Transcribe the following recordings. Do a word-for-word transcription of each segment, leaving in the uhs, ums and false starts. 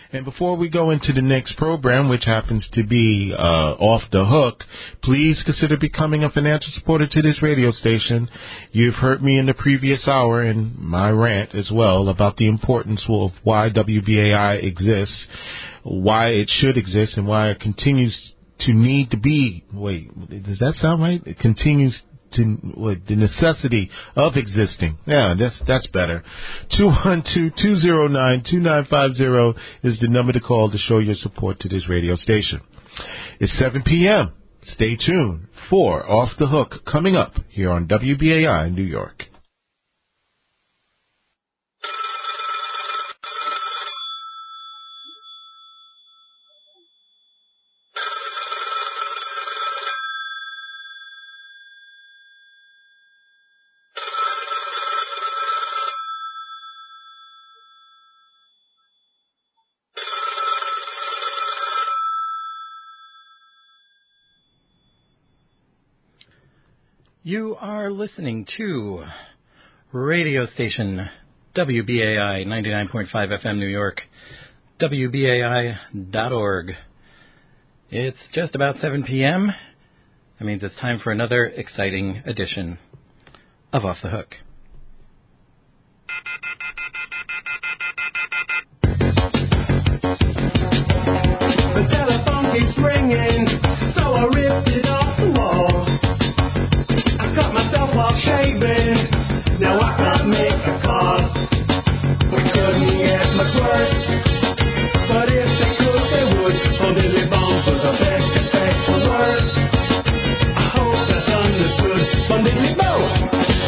And before we go into the next program, which happens to be uh, Off the Hook, please consider becoming a financial supporter to this radio station. You've heard me in the previous hour and my rant as well about the importance of why W B A I exists, why it should exist, and why it continues to need to be. Wait, does that sound right? It continues to what, the necessity of existing. Yeah, that's that's better. two one two, two zero nine, two nine five zero is the number to call to show your support to this radio station. It's seven p.m. Stay tuned for Off the Hook coming up here on W B A I New York. You are listening to radio station W B A I ninety-nine point five F M New York, W B A I dot org. It's just about seven p.m. That means it's time for another exciting edition of Off the Hook. The telephone keeps ringing, so I ripped it off the wall. While shaving, now I can't make a call. We couldn't get much worse, but if they could, they would. On Dilly Bomb for the best effect for worse. I hope that's understood. On Dilly Bomb.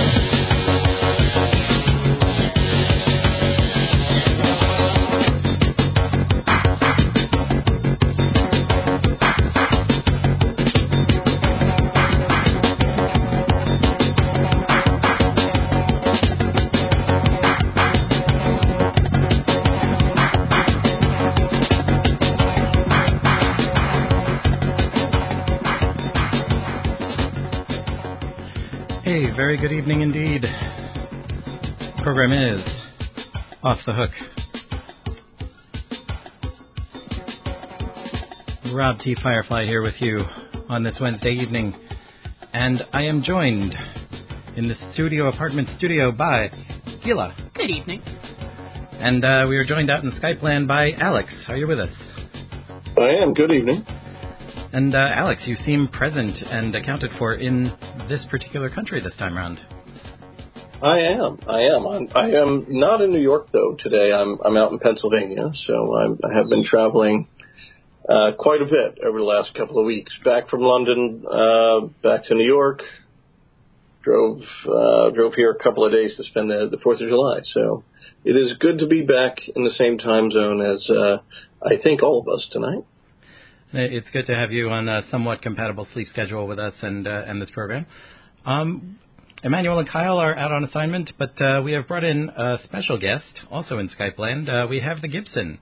Very good evening indeed. Program is Off the Hook. Rob T. Firefly here with you on this Wednesday evening. And I am joined in the studio, apartment studio by Gila. Good evening. And uh, we are joined out in Skype land by Alex. Are you with us? I am. Good evening. And uh, Alex, you seem present and accounted for in this particular country this time around. I am. I am. I'm, I am not in New York, though, today. I'm I'm out in Pennsylvania, so I'm, I have been traveling uh, quite a bit over the last couple of weeks. Back from London, uh, back to New York, drove uh, drove here a couple of days to spend the, the fourth of July. So it is good to be back in the same time zone as uh, I think all of us tonight. It's good to have you on a somewhat compatible sleep schedule with us and uh, and this program. Um, Emmanuel and Kyle are out on assignment, but uh, we have brought in a special guest, also in Skype land. Uh, we have the Gibson.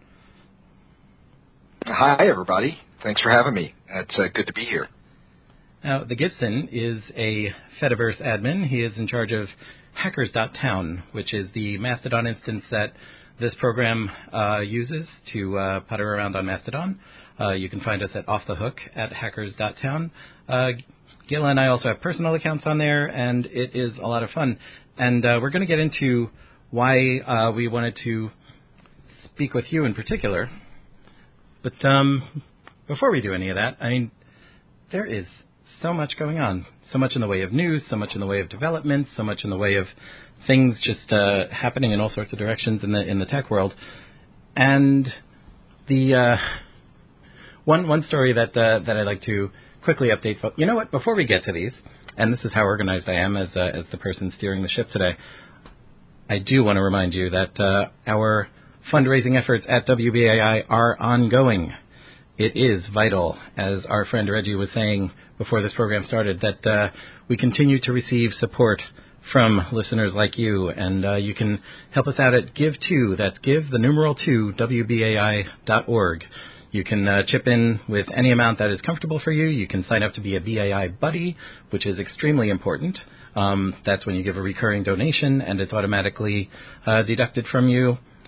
Hi, everybody. Thanks for having me. It's uh, good to be here. Now, the Gibson is a Fediverse admin. He is in charge of hackers dot town, which is the Mastodon instance that this program uh, uses to uh, putter around on Mastodon. Uh, you can find us at Off the Hook at hackers dot town. Uh, Gil and I also have personal accounts on there, and it is a lot of fun. And uh, we're going to get into why uh, we wanted to speak with you in particular. But um, before we do any of that, I mean, there is so much going on. So much in the way of news, so much in the way of development, so much in the way of things just uh, happening in all sorts of directions in the in the tech world. And the... Uh, One one story that uh, that I'd like to quickly update folks. You know what? Before we get to these, and this is how organized I am as uh, as the person steering the ship today, I do want to remind you that uh, our fundraising efforts at W B A I are ongoing. It is vital, as our friend Reggie was saying before this program started, that uh, we continue to receive support from listeners like you, and uh, you can help us out at Give To. That's Give the numeral two W B A I dot org. You can uh, chip in with any amount that is comfortable for you. You can sign up to be a B A I buddy, which is extremely important. Um, that's when you give a recurring donation, and it's automatically uh, deducted from you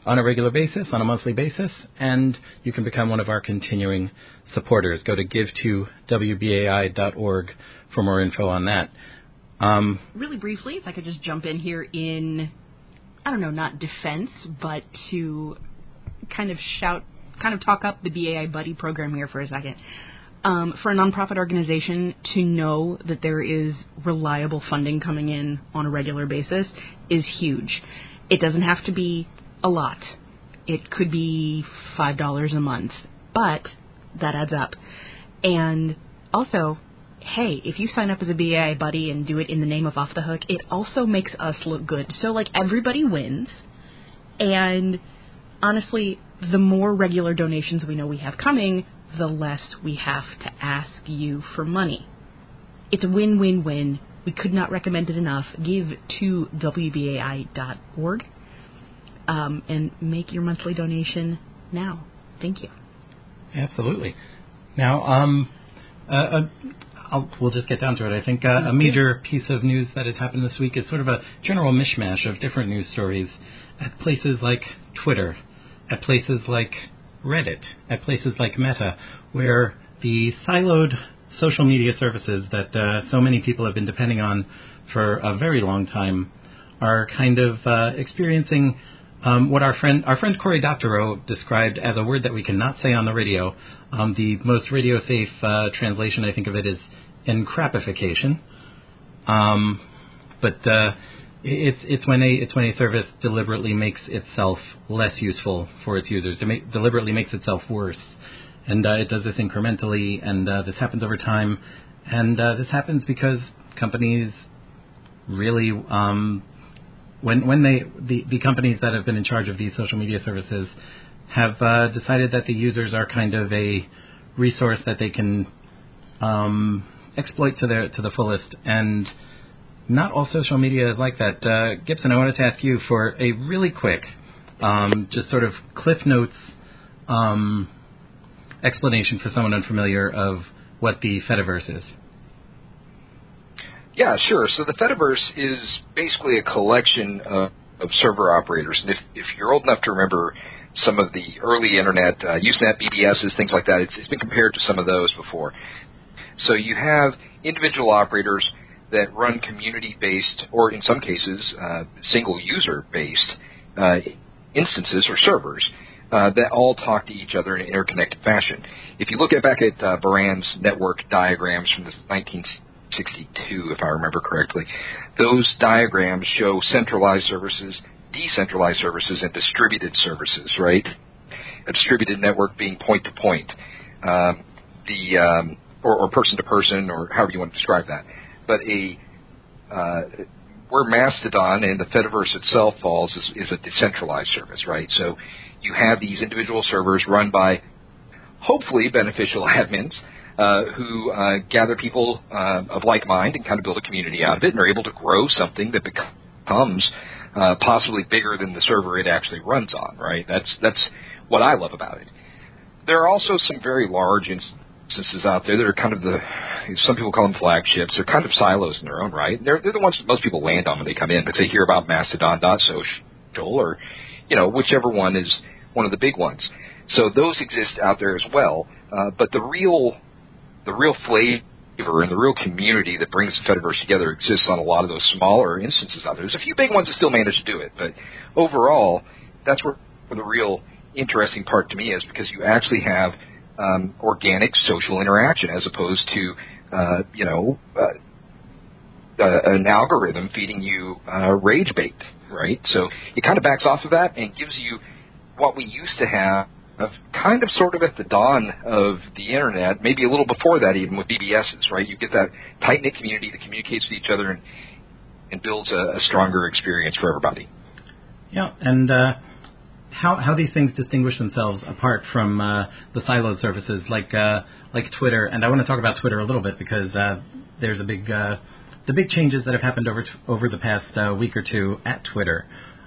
on a regular basis, on a monthly basis, and you can become one of our continuing supporters. Go to give to W B A I dot org for more info on that. Um, really briefly, if I could just jump in here in, I don't know, not defense, but to kind of shout, kind of talk up the B A I Buddy program here for a second. Um, for a nonprofit organization to know that there is reliable funding coming in on a regular basis is huge. It doesn't have to be a lot. It could be five dollars a month, but that adds up. And also, hey, if you sign up as a B A I Buddy and do it in the name of Off the Hook, it also makes us look good. So, like, everybody wins. And honestly, the more regular donations we know we have coming, the less we have to ask you for money. It's a win-win-win. We could not recommend it enough. Give to W B A I dot org um, and make your monthly donation now. Thank you. Absolutely. Now, um, uh, uh, I'll, we'll just get down to it. I think uh, a major piece of news that has happened this week is sort of a general mishmash of different news stories at places like Twitter, at places like Reddit, at places like Meta, where the siloed social media services that uh, so many people have been depending on for a very long time are kind of uh, experiencing um, what our friend our friend Cory Doctorow described as a word that we cannot say on the radio. Um, the most radio-safe uh, translation, I think, of it is encrapification. Um, but uh, it's it's when a it's when a service deliberately makes itself less useful for its users, to make, deliberately makes itself worse. And uh, it does this incrementally, and uh, this happens over time. And uh, this happens because companies really, um, when when they the, the companies that have been in charge of these social media services have uh, decided that the users are kind of a resource that they can um, exploit to their to the fullest. And not all social media is like that. Uh, Gibson, I wanted to ask you for a really quick, um, just sort of Cliff Notes um, explanation for someone unfamiliar of what the Fediverse is. Yeah, sure. So the Fediverse is basically a collection of, of server operators. And if, if you're old enough to remember some of the early Internet, uh, Usenet, B B Ss, things like that, it's, it's been compared to some of those before. So you have individual operators that run community-based, or in some cases, uh, single-user-based uh, instances or servers uh, that all talk to each other in an interconnected fashion. If you look at back at uh, Baran's network diagrams from the nineteen sixty-two, if I remember correctly, those diagrams show centralized services, decentralized services, and distributed services, right? A distributed network being point-to-point, um, the um, or, or person-to-person, or however you want to describe that. But a uh, where Mastodon and the Fediverse itself falls is, is a decentralized service, right? So you have these individual servers run by hopefully beneficial admins uh, who uh, gather people uh, of like mind and kind of build a community out of it, and are able to grow something that becomes uh, possibly bigger than the server it actually runs on, right? That's that's what I love about it. There are also some very large instances out there that are kind of the, some people call them flagships. They're kind of silos in their own right. They're, they're the ones that most people land on when they come in, because they hear about Mastodon dot social or, you know, whichever one is one of the big ones. So those exist out there as well. Uh, but the real, the real flavor and the real community that brings the Fediverse together exists on a lot of those smaller instances out there. There's a few big ones that still manage to do it, but overall, that's where the real interesting part to me is, because you actually have Um, organic social interaction as opposed to, uh, you know, uh, uh, an algorithm feeding you uh, rage bait, right? So it kind of backs off of that and gives you what we used to have, of kind of sort of at the dawn of the Internet, maybe a little before that even with B B Ss, right? You get that tight-knit community that communicates with each other and, and builds a, a stronger experience for everybody. Yeah, and uh How, how these things distinguish themselves apart from uh, the siloed services like uh, like Twitter. And I want to talk about Twitter a little bit, because uh, there's a big uh, the big changes that have happened over t- over the past uh, week or two at Twitter.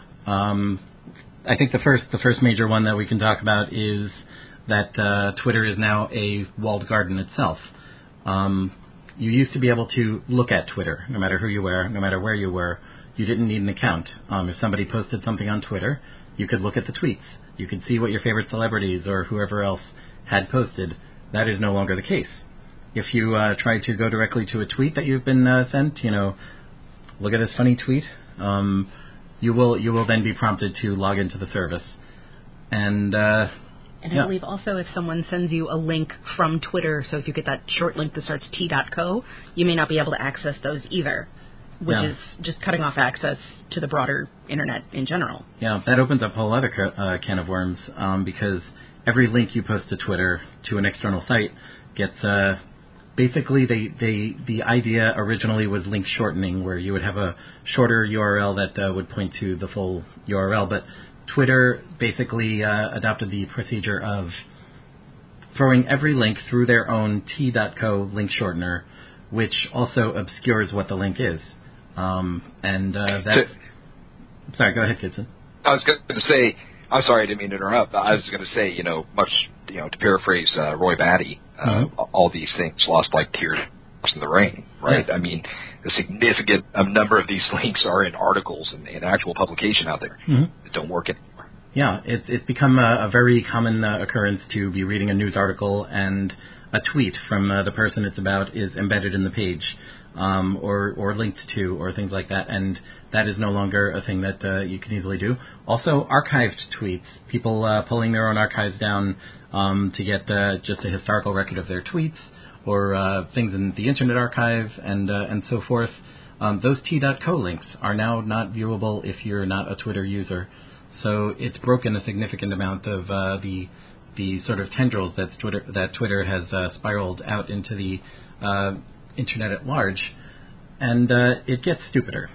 Um, I think the first the first major one that we can talk about is that uh, Twitter is now a walled garden itself. Um, you used to be able to look at Twitter, no matter who you were, no matter where you were. You didn't need an account. Um, if somebody posted something on Twitter, you could look at the tweets. You could see what your favorite celebrities or whoever else had posted. That is no longer the case. If you uh, try to go directly to a tweet that you've been uh, sent, you know, look at this funny tweet, um, you will you will then be prompted to log into the service. And uh, and yeah. I believe also if someone sends you a link from Twitter, so if you get that short link that starts t dot co, you may not be able to access those either, which yeah. is just cutting off access to the broader internet in general. Yeah, that opens up a whole other ca- uh, can of worms um, because every link you post to Twitter to an external site gets... Uh, Basically, they, they, the idea originally was link shortening, where you would have a shorter U R L that uh, would point to the full U R L. But Twitter basically uh, adopted the procedure of throwing every link through their own t dot co link shortener, which also obscures what the link is. Um, and uh, that's... So, sorry, go ahead, Gibson. I was going to say... I'm sorry, I didn't mean to interrupt. I was going to say, you know, much, you know, to paraphrase uh, Roy Batty, uh, mm-hmm. all these things lost like tears in the rain, right? Yeah. I mean, a significant um, number of these links are in articles and, and actual publication out there mm-hmm. that don't work anymore. Yeah, it, it's become a, a very common uh, occurrence to be reading a news article and a tweet from uh, the person it's about is embedded in the page. Um, or, or linked to, or things like that, and that is no longer a thing that uh, you can easily do. Also, archived tweets, people uh, pulling their own archives down um, to get uh, just a historical record of their tweets, or uh, things in the Internet Archive, and uh, and so forth. Um, those t dot co links are now not viewable if you're not a Twitter user. So it's broken a significant amount of uh, the the sort of tendrils that Twitter that Twitter has uh, spiraled out into the uh, Internet at large, and uh, it gets stupider.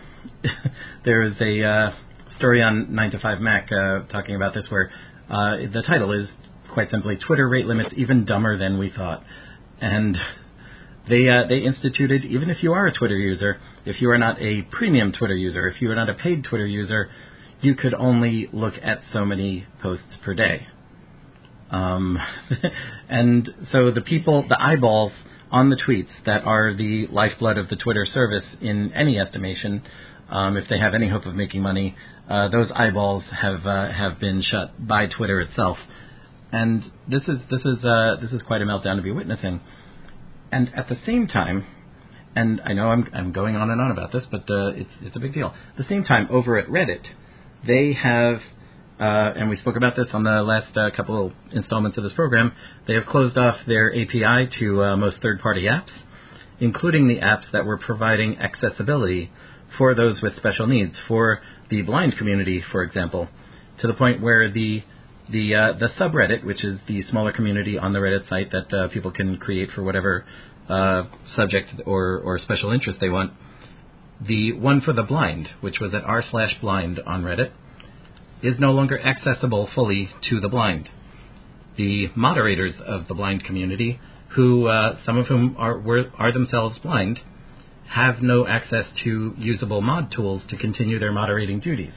There is a uh, story on nine to five Mac uh, talking about this where uh, the title is, quite simply, Twitter rate limits even dumber than we thought. And they uh, they instituted, even if you are a Twitter user, if you are not a premium Twitter user, if you are not a paid Twitter user, you could only look at so many posts per day. Um, and so the people, the eyeballs on the tweets that are the lifeblood of the Twitter service in any estimation, um, if they have any hope of making money, uh, those eyeballs have uh, have been shut by Twitter itself, and this is this is uh, this is quite a meltdown to be witnessing. And at the same time, and I know I'm I'm going on and on about this, but uh, it's it's a big deal. At the same time, over at Reddit, they have. Uh, and we spoke about this on the last uh, couple of installments of this program, they have closed off their A P I to uh, most third-party apps, including the apps that were providing accessibility for those with special needs, for the blind community, for example, to the point where the the uh, the subreddit, which is the smaller community on the Reddit site that uh, people can create for whatever uh, subject or, or special interest they want, the one for the blind, which was at r slash blind on Reddit, is no longer accessible fully to the blind. The moderators of the blind community, who uh, some of whom are were, are themselves blind, have no access to usable mod tools to continue their moderating duties.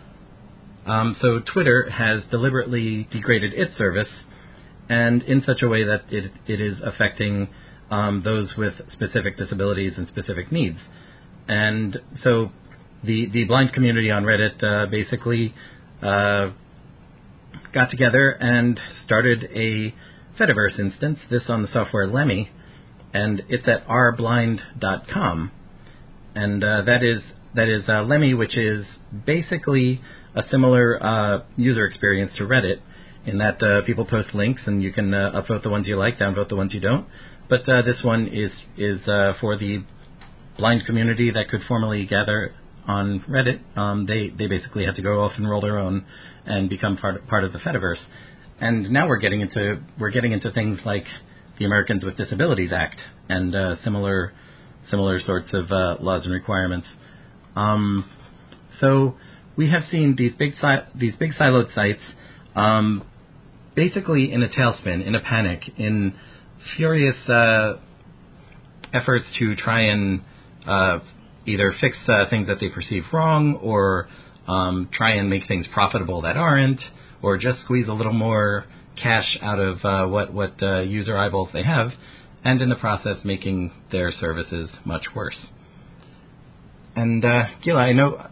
Um, so Twitter has deliberately degraded its service, and in such a way that it, it is affecting um, those with specific disabilities and specific needs. And so the, the blind community on Reddit uh, basically Uh, got together and started a Fediverse instance, this on the software Lemmy, and it's at r blind dot com. And uh, that is that is uh, Lemmy, which is basically a similar uh, user experience to Reddit, in that uh, people post links and you can uh, upvote the ones you like, downvote the ones you don't. But uh, this one is, is uh, for the blind community that could formally gather on Reddit. Um, they they basically had to go off and roll their own and become part part of the Fediverse. And now we're getting into we're getting into things like the Americans with Disabilities Act and uh, similar similar sorts of uh, laws and requirements. Um, so we have seen these big si- these big siloed sites um, basically in a tailspin, in a panic, in furious uh, efforts to try and uh, either fix uh, things that they perceive wrong, or um, try and make things profitable that aren't, or just squeeze a little more cash out of uh, what, what uh, user eyeballs they have, and in the process making their services much worse. And, uh, Gila, I know, like,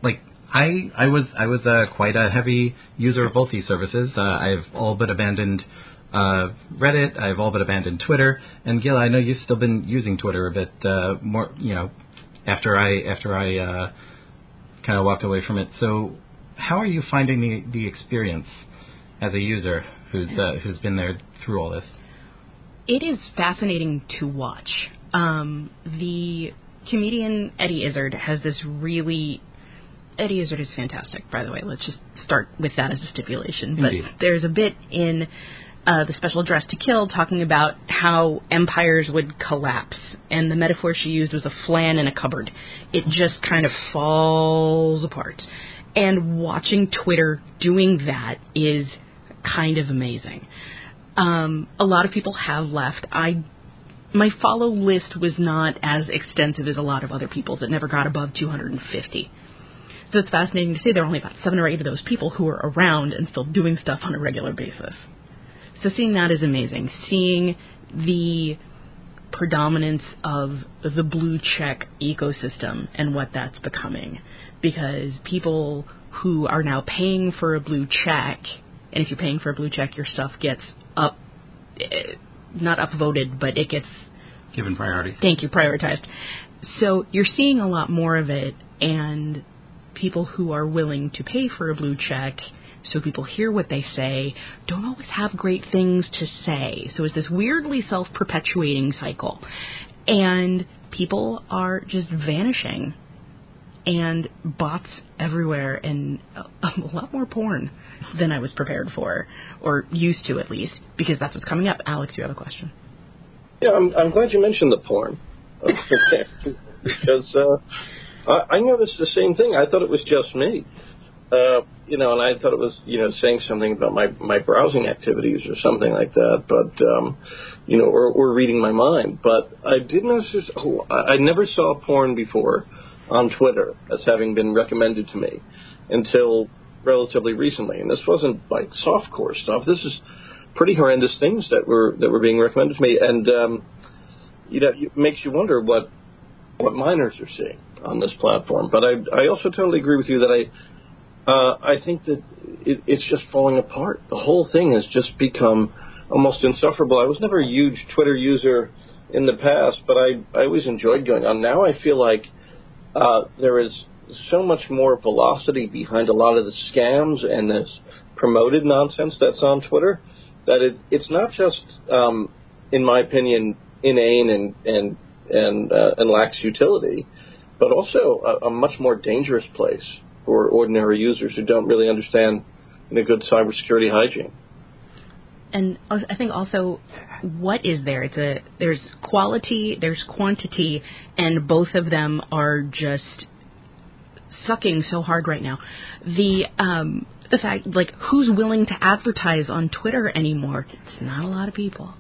I I was I was uh, quite a heavy user of both these services. Uh, I've all but abandoned uh, Reddit. I've all but abandoned Twitter. And Gil, I know you've still been using Twitter a bit uh, more. You know, after I after I uh, kind of walked away from it. So, how are you finding the the experience as a user who's uh, who's been there through all this? It is fascinating to watch. Um, the comedian Eddie Izzard has this really... Eddie Izzard is fantastic, by the way. Let's just start with that as a stipulation. Indeed. But there's a bit in uh, the special Dress to Kill talking about how empires would collapse. And the metaphor she used was a flan in a cupboard. It just kind of falls apart. And watching Twitter doing that is kind of amazing. Um, a lot of people have left. I, my follow list was not as extensive as a lot of other people's. It never got above two hundred fifty. So it's fascinating to see there are only about seven or eight of those people who are around and still doing stuff on a regular basis. So seeing that is amazing. Seeing the predominance of the blue check ecosystem and what that's becoming. Because people who are now paying for a blue check, and if you're paying for a blue check, your stuff gets up, not upvoted, but it gets... Given priority. Thank you, prioritized. So you're seeing a lot more of it, and people who are willing to pay for a blue check, so people hear what they say, don't always have great things to say. So it's this weirdly self-perpetuating cycle. And people are just vanishing. And bots everywhere, and a, a lot more porn than I was prepared for, or used to at least, because that's what's coming up. Alex, you have a question. Yeah, I'm, I'm glad you mentioned the porn. Because uh, I, I noticed the same thing. I thought it was just me. Uh, you know, and I thought it was, you know, saying something about my, my browsing activities or something like that, but, um, you know, or, or reading my mind. But I did notice, oh, I, I never saw porn before on Twitter as having been recommended to me until relatively recently. And this wasn't like softcore stuff. This is pretty horrendous things that were that were being recommended to me. And, um, you know, it makes you wonder what what minors are seeing on this platform. But I, I also totally agree with you that I, uh, I think that it, it's just falling apart. The whole thing has just become almost insufferable. I was never a huge Twitter user in the past, but I, I always enjoyed going on. Now I feel like Uh, there is so much more velocity behind a lot of the scams and this promoted nonsense that's on Twitter that it, it's not just, um, in my opinion, inane and and and, uh, and lacks utility, but also a, a much more dangerous place for ordinary users who don't really understand the good cybersecurity hygiene. And I think also, what is there? It's a there's quality, there's quantity, and both of them are just sucking so hard right now. The um, the fact, like, who's willing to advertise on Twitter anymore? It's not a lot of people.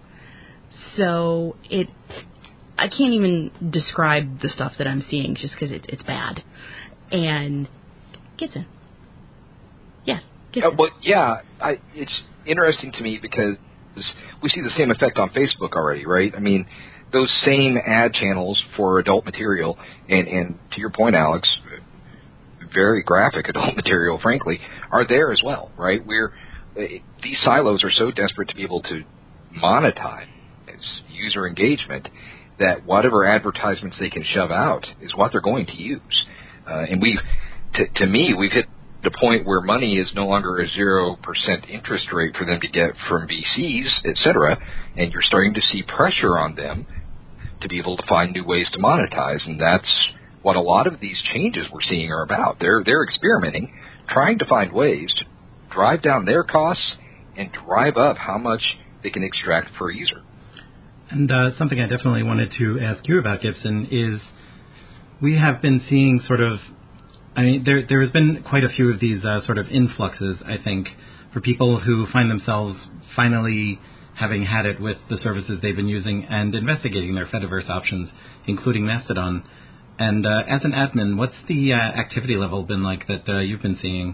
So it, I can't even describe the stuff that I'm seeing just because it, it's bad. And Gibson, yes, Gibson. Uh, well, yeah, I, it's interesting to me because we see the same effect on Facebook already, right? I mean, those same ad channels for adult material, and, and to your point, Alex, very graphic adult material, frankly, are there as well, right? We're, these silos are so desperate to be able to monetize user engagement that whatever advertisements they can shove out is what they're going to use. Uh, and we've, to, to me, we've hit the point where money is no longer a zero percent interest rate for them to get from V Cs, et cetera, and you're starting to see pressure on them to be able to find new ways to monetize, and that's what a lot of these changes we're seeing are about. They're they're experimenting, trying to find ways to drive down their costs and drive up how much they can extract per user. And uh, something I definitely wanted to ask you about, Gibson, is we have been seeing sort of, I mean, there there has been quite a few of these uh, sort of influxes, I think, for people who find themselves finally having had it with the services they've been using and investigating their Fediverse options, including Mastodon. And uh, as an admin, what's the uh, activity level been like that uh, you've been seeing?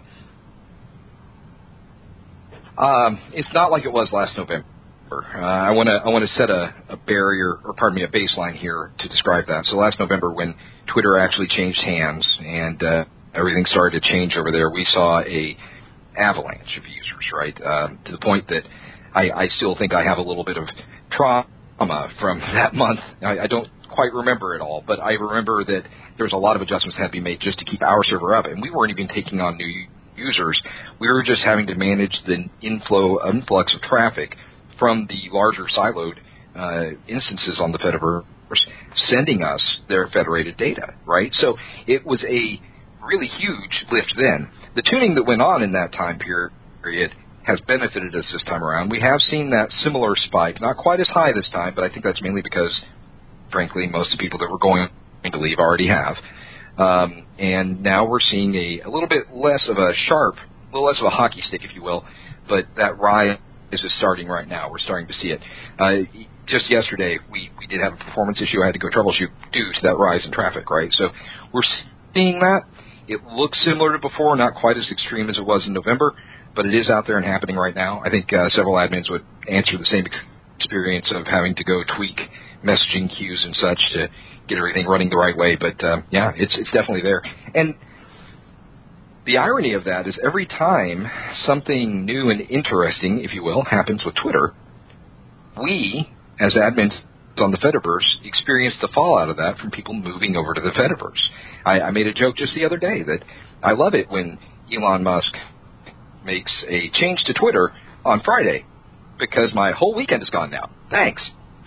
Um, it's not like it was last November. Uh, I want to I want to set a, a barrier, or pardon me, a baseline here to describe that. So last November, when Twitter actually changed hands and uh, everything started to change over there, we saw a avalanche of users, right? Um, to the point that I, I still think I have a little bit of trauma from that month. I, I don't quite remember it all, but I remember that there was a lot of adjustments that had to be made just to keep our server up, and we weren't even taking on new users. We were just having to manage the inflow, influx of traffic from the larger siloed uh, instances on the Fediverse, sending us their federated data, right? So it was a really huge lift then. The tuning that went on in that time period has benefited us this time around. We have seen that similar spike, not quite as high this time, but I think that's mainly because, frankly, most of the people that were going to leave already have. Um, and now we're seeing a, a little bit less of a sharp, a little less of a hockey stick, if you will, but that rise is starting right now. We're starting to see it. Uh, just yesterday, we, we did have a performance issue I had to go troubleshoot due to that rise in traffic, right? So we're seeing that. It looks similar to before, not quite as extreme as it was in November, but it is out there and happening right now. I think uh, several admins would answer the same experience of having to go tweak messaging queues and such to get everything running the right way. But, uh, yeah, it's it's definitely there. And the irony of that is every time something new and interesting, if you will, happens with Twitter, we, as admins on the Fediverse, experience the fallout of that from people moving over to the Fediverse. I, I made a joke just the other day that I love it when Elon Musk makes a change to Twitter on Friday because my whole weekend is gone now. Thanks.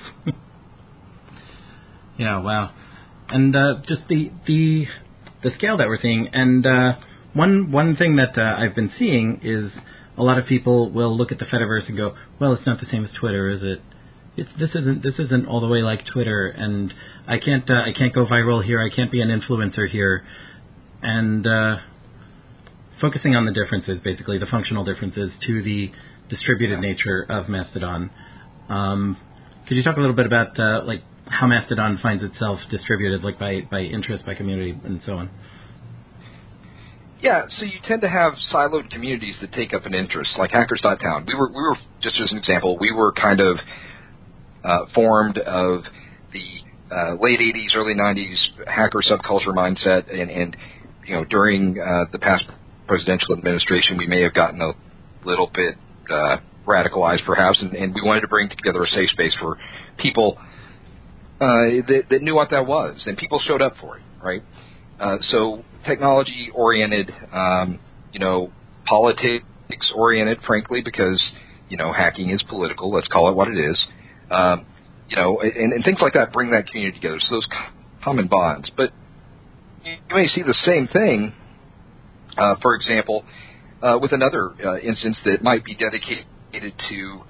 Yeah, wow. And uh, just the, the the scale that we're seeing, and uh, one one thing that uh, I've been seeing is a lot of people will look at the Fediverse and go, well, it's not the same as Twitter, is it? It's, this isn't this isn't all the way like Twitter, and I can't uh, I can't go viral here. I can't be an influencer here, and uh, focusing on the differences, basically the functional differences to the distributed nature of Mastodon. Um, could you talk a little bit about uh, like how Mastodon finds itself distributed, like by by interest, by community, and so on? Yeah, so you tend to have siloed communities that take up an interest, like Hackers dot town. We were we were just as an example, we were kind of Uh, formed of the uh, late eighties, early nineties hacker subculture mindset, and, and you know, during uh, the past presidential administration, we may have gotten a little bit uh, radicalized, perhaps, and, and we wanted to bring together a safe space for people uh, that, that knew what that was, and people showed up for it, right? Uh, so technology-oriented, um, you know, politics-oriented, frankly, because, you know, hacking is political. Let's call it what it is. Um, you know, and, and things like that bring that community together, so those common bonds. But you may see the same thing, uh, for example, uh, with another uh, instance that might be dedicated to,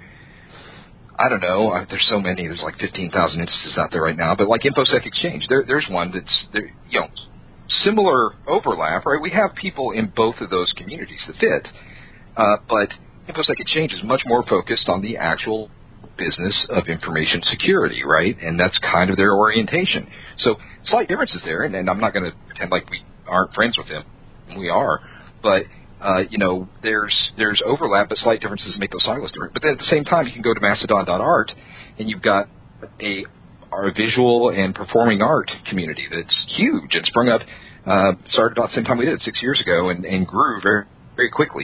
I don't know, uh, there's so many, there's like fifteen thousand instances out there right now, but like InfoSec Exchange, there, there's one that's, there, you know, similar overlap, right? We have people in both of those communities that fit, uh, but InfoSec Exchange is much more focused on the actual business of information security, right? And that's kind of their orientation. So slight differences there, and, and I'm not going to pretend like we aren't friends with them. We are. But, uh, you know, there's there's overlap, but slight differences make those silos different. But then at the same time, you can go to mastodon dot art, and you've got a, a visual and performing art community that's huge. It sprung up, uh, started about the same time we did, six years ago, and, and grew very, very quickly.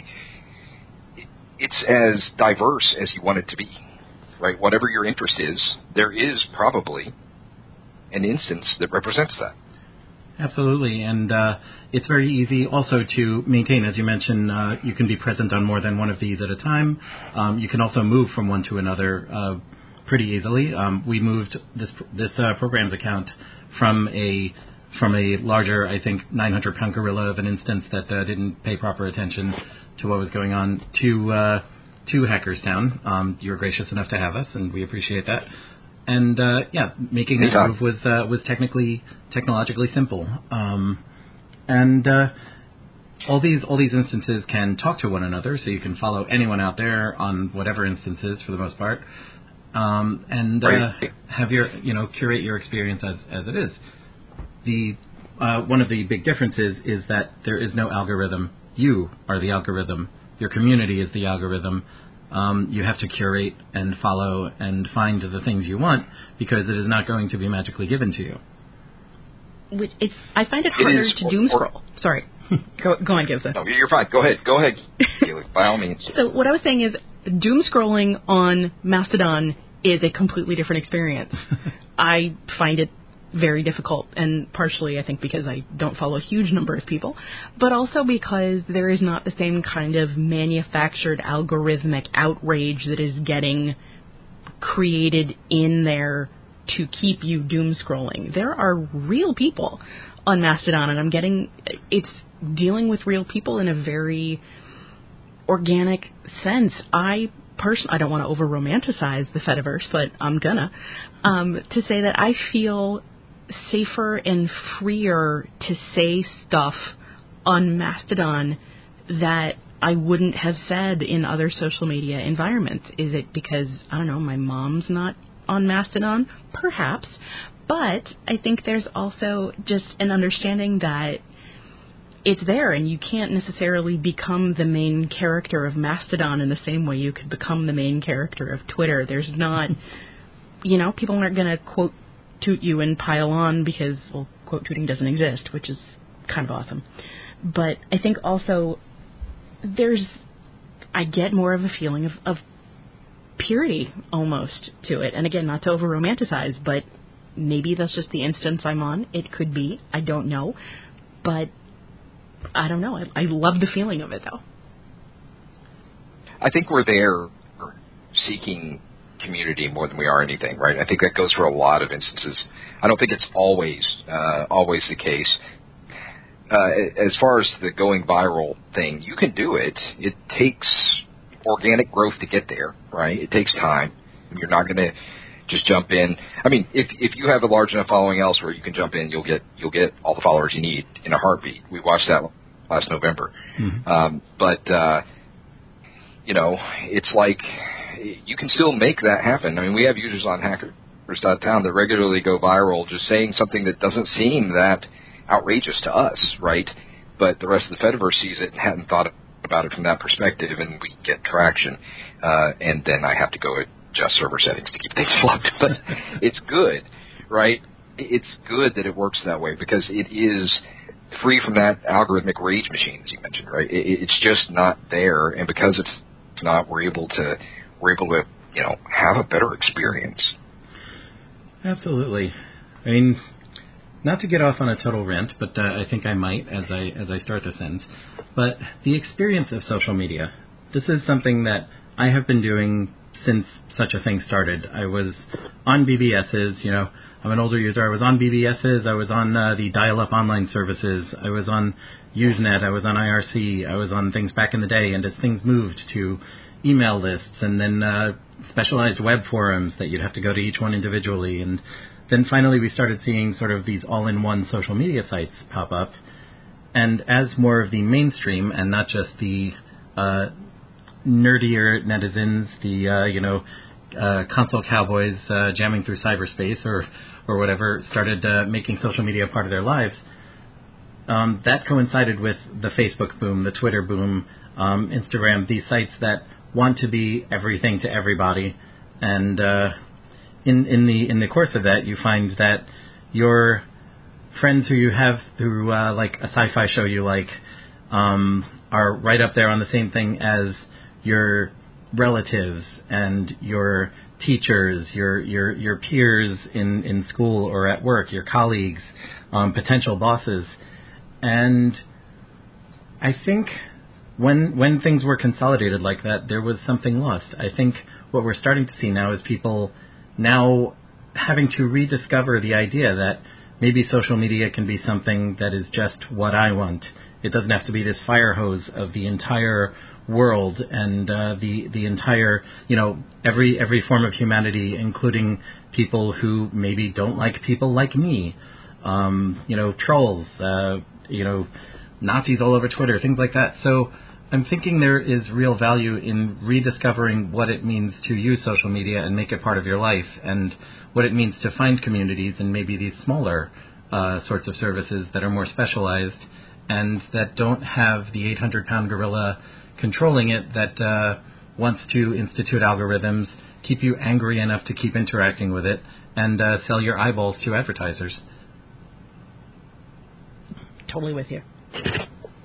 It's as diverse as you want it to be. Right, whatever your interest is, there is probably an instance that represents that. Absolutely, and uh, it's very easy also to maintain. As you mentioned, uh, you can be present on more than one of these at a time. Um, you can also move from one to another uh, pretty easily. Um, we moved this this uh, program's account from a from a larger, I think, nine hundred pound gorilla of an instance that uh, didn't pay proper attention to what was going on to uh, to Hackerstown. Um, you were gracious enough to have us, and we appreciate that. And uh, yeah, making this move was uh, was technically technologically simple. Um, and uh, all these all these instances can talk to one another, so you can follow anyone out there on whatever instances for the most part, um, and uh, have your you know curate your experience as as it is. The uh, one of the big differences is that there is no algorithm. You are the algorithm. Your community is the algorithm. Um, you have to curate and follow and find the things you want because it is not going to be magically given to you. Which it's I find it harder it is, to doom scroll. Sorry. go, go on, Gibson. No, you're fine. Go ahead. Go ahead, Kaylee, by all means. So what I was saying is doom scrolling on Mastodon is a completely different experience. I find it very difficult, and partially I think because I don't follow a huge number of people, but also because there is not the same kind of manufactured algorithmic outrage that is getting created in there to keep you doom scrolling. There are real people on Mastodon, and I'm getting, it's dealing with real people in a very organic sense. I person, I don't want to over romanticize the Fediverse, but I'm gonna, um, to say that I feel safer and freer to say stuff on Mastodon that I wouldn't have said in other social media environments. Is it because, I don't know, my mom's not on Mastodon? Perhaps. But I think there's also just an understanding that it's there, and you can't necessarily become the main character of Mastodon in the same way you could become the main character of Twitter. There's not, you know, people aren't going to quote toot you and pile on because, well, quote tweeting doesn't exist, which is kind of awesome. But I think also there's, I get more of a feeling of, of purity almost to it. And again, not to over romanticize, but maybe that's just the instance I'm on. It could be. I don't know. But I don't know. I, I love the feeling of it, though. I think we're there seeking community more than we are anything, right? I think that goes for a lot of instances. I don't think it's always uh, always the case. Uh, as far as the going viral thing, you can do it. It takes organic growth to get there, right? It takes time. You're not going to just jump in. I mean, if if you have a large enough following elsewhere, you can jump in. You'll get you'll get all the followers you need in a heartbeat. We watched that last November. Mm-hmm. Um, but uh, you know, it's like you can still make that happen. I mean, we have users on hackers dot town that regularly go viral just saying something that doesn't seem that outrageous to us, right? But the rest of the Fediverse sees it and hadn't thought about it from that perspective, and we get traction. Uh, and then I have to go adjust server settings to keep things plugged. But it's good, right? It's good that it works that way because it is free from that algorithmic rage machine, as you mentioned, right? It, it's just not there, and because it's not, we're able to we're able to you know have a better experience. Absolutely. I mean, not to get off on a total rant, but uh, I think I might as I as I start the sentence. But the experience of social media, this is something that I have been doing since such a thing started. I was on B B S's, you know, I'm an older user. I was on B B S's, I was on uh, the dial-up online services, I was on Usenet, I was on I R C, I was on things back in the day, and as things moved to email lists and then uh, specialized web forums that you'd have to go to each one individually, and then finally we started seeing sort of these all-in-one social media sites pop up. And as more of the mainstream and not just the uh, nerdier netizens, the, uh, you know, uh, console cowboys uh, jamming through cyberspace or, or whatever started uh, making social media a part of their lives, um, that coincided with the Facebook boom, the Twitter boom, um, Instagram, these sites that want to be everything to everybody. And uh, in, in the in the course of that, you find that your friends who you have through uh, like a sci-fi show you like um, are right up there on the same thing as your relatives and your teachers, your your your peers in, in school or at work, your colleagues, um, potential bosses. And I think when when things were consolidated like that, there was something lost. I think what we're starting to see now is people now having to rediscover the idea that maybe social media can be something that is just what I want. It doesn't have to be this fire hose of the entire world and uh, the the entire, you know, every every form of humanity, including people who maybe don't like people like me, um, you know, trolls, uh, you know, Nazis all over Twitter, things like that. So I'm thinking there is real value in rediscovering what it means to use social media and make it part of your life, and what it means to find communities and maybe these smaller uh, sorts of services that are more specialized and that don't have the eight hundred pound gorilla controlling it that uh, wants to institute algorithms, keep you angry enough to keep interacting with it, and uh, sell your eyeballs to advertisers. Totally with you.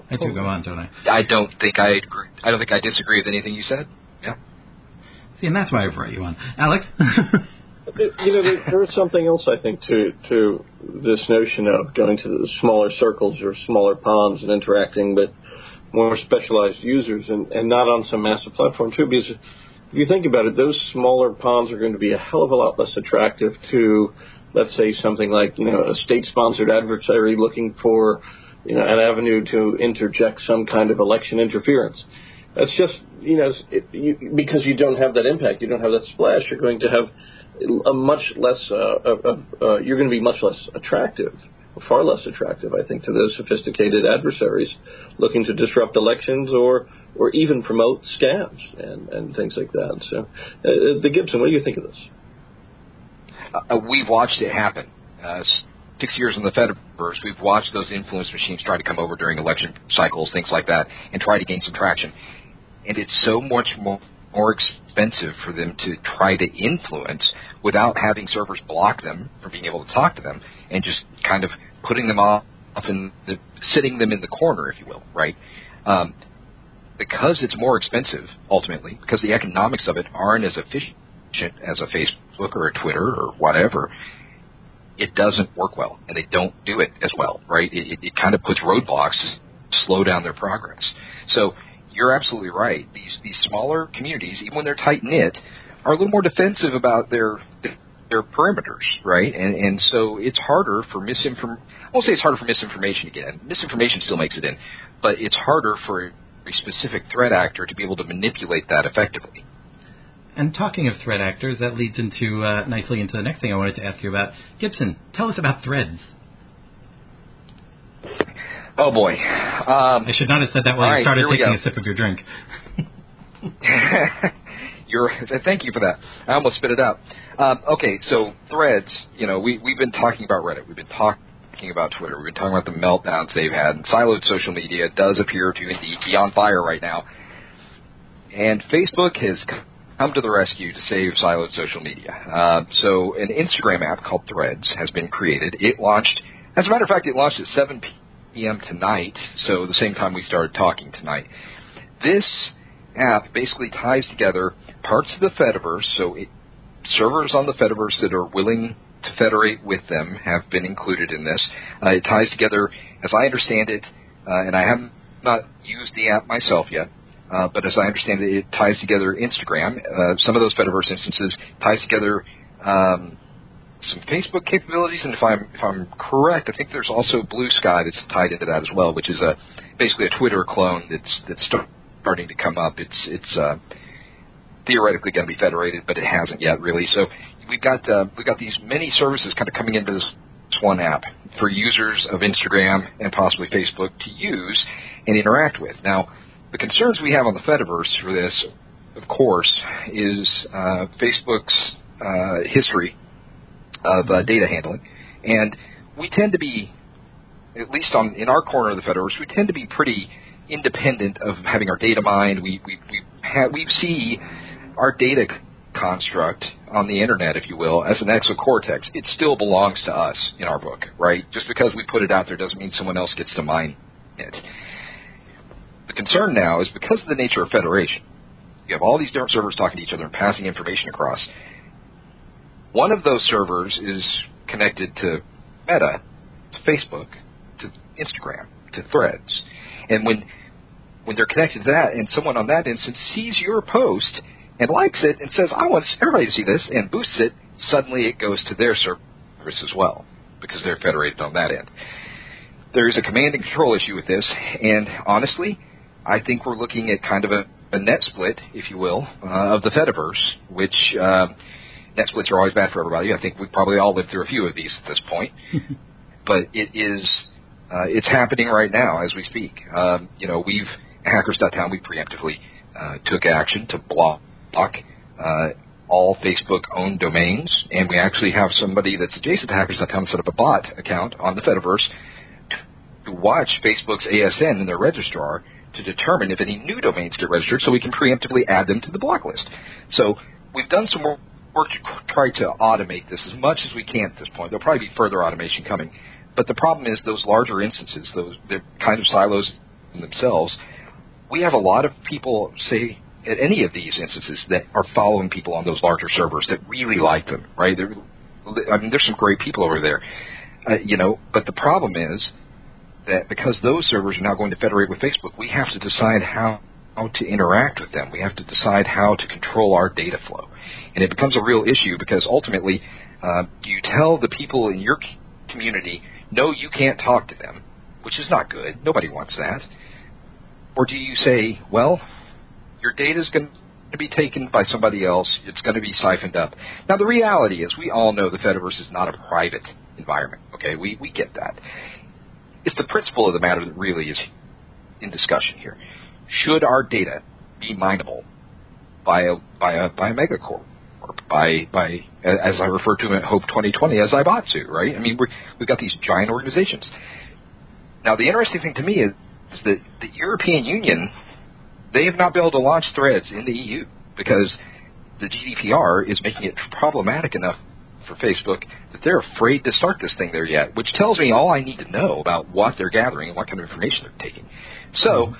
I do go on, don't I? I don't think I agree. I don't think I disagree with anything you said. Yeah. See, and that's why I brought you on, Alex. You know, there, there's something else I think to to this notion of going to the smaller circles or smaller ponds and interacting with more specialized users, and, and not on some massive platform too. Because if you think about it, those smaller ponds are going to be a hell of a lot less attractive to, let's say, something like, you know, a state-sponsored adversary looking for, you know, an avenue to interject some kind of election interference. That's just, you know, it, you, because you don't have that impact, you don't have that splash, you're going to have a much less, uh, uh, uh, you're going to be much less attractive, far less attractive, I think, to those sophisticated adversaries looking to disrupt elections or or even promote scams and, and things like that. So, uh, the Gibson, what do you think of this? Uh, we've watched it happen. Uh, six years in the Fediverse, we've watched those influence machines try to come over during election cycles, things like that, and try to gain some traction. And it's so much more, more expensive for them to try to influence without having servers block them from being able to talk to them and just kind of putting them off and the, sitting them in the corner, if you will, right? Um, because it's more expensive, ultimately, because the economics of it aren't as efficient as a Facebook or a Twitter or whatever, it doesn't work well, and they don't do it as well, right? It, it, it kind of puts roadblocks to slow down their progress. So you're absolutely right. These these smaller communities, even when they're tight-knit, are a little more defensive about their their perimeters, right? And and so it's harder for misinform. I won't say it's harder for misinformation to get in. Misinformation still makes it in, but it's harder for a specific threat actor to be able to manipulate that effectively. And talking of threat actors, that leads into uh, nicely into the next thing I wanted to ask you about. Gibson, tell us about Threads. Oh, boy. Um, I should not have said that while you right, started taking go. a sip of your drink. You're, thank you for that. I almost spit it out. Um, okay, so Threads, you know, we, we've been talking about Reddit. We've been talking about Twitter. We've been talking about the meltdowns they've had. And siloed social media does appear to indeed be on fire right now. And Facebook has come to the rescue to save siloed social media. Uh, so an Instagram app called Threads has been created. It launched, as a matter of fact, it launched at seven p.m. tonight, so the same time we started talking tonight. This app basically ties together parts of the Fediverse, so it, servers on the Fediverse that are willing to federate with them have been included in this. Uh, it ties together, as I understand it, uh, and I have not used the app myself yet, Uh, but as I understand it, it ties together Instagram. Uh, some of those Fediverse instances ties together um, some Facebook capabilities, and if I'm if I'm correct, I think there's also Blue Sky that's tied into that as well, which is a basically a Twitter clone that's that's start, starting to come up. It's it's uh, theoretically going to be federated, but it hasn't yet really. So we've got uh, we've got these many services kind of coming into this one app for users of Instagram and possibly Facebook to use and interact with. Now, the concerns we have on the Fediverse for this, of course, is uh, Facebook's uh, history of uh, data handling. And we tend to be, at least on in our corner of the Fediverse, we tend to be pretty independent of having our data mined. We, we, we, ha- we see our data construct on the Internet, if you will, as an exocortex. It still belongs to us in our book, right? Just because we put it out there doesn't mean someone else gets to mine it. The concern now is because of the nature of federation, you have all these different servers talking to each other and passing information across. One of those servers is connected to Meta, to Facebook, to Instagram, to Threads. And when when they're connected to that and someone on that instance sees your post and likes it and says, I want everybody to see this, and boosts it, suddenly it goes to their service as well because they're federated on that end. There is a command and control issue with this, and honestly, I think we're looking at kind of a, a net split, if you will, uh, of the Fediverse, which uh, net splits are always bad for everybody. I think we probably all lived through a few of these at this point. But it is, uh, it's happening right now as we speak. Um, you know, we've, at hackers dot town, we preemptively uh, took action to block uh, all Facebook-owned domains, and we actually have somebody that's adjacent to hackers dot town set up a bot account on the Fediverse to watch Facebook's A S N in their registrar to determine if any new domains get registered so we can preemptively add them to the block list. So we've done some work to try to automate this as much as we can at this point. There'll probably be further automation coming. But the problem is those larger instances, those the kind of silos themselves. We have a lot of people, say, at any of these instances that are following people on those larger servers that really like them, right? They're, I mean, there's some great people over there, uh, you know, but the problem is that because those servers are now going to federate with Facebook, we have to decide how, how to interact with them. We have to decide how to control our data flow. And it becomes a real issue because ultimately, uh, do you tell the people in your community, no, you can't talk to them, which is not good. Nobody wants that. Or do you say, well, your data is going to be taken by somebody else. It's going to be siphoned up. Now, the reality is we all know the Fediverse is not a private environment. Okay, we, we get that. It's the principle of the matter that really is in discussion here. Should our data be mineable by a by a by a megacorp, or by by as I refer to in Hope twenty twenty as Zaibatsu, right? I mean, we're, we've got these giant organizations. Now, the interesting thing to me is, is that the European Union, they have not been able to launch threads in the E U because the G D P R is making it problematic enough for Facebook that they're afraid to start this thing there yet, which tells me all I need to know about what they're gathering and what kind of information they're taking. So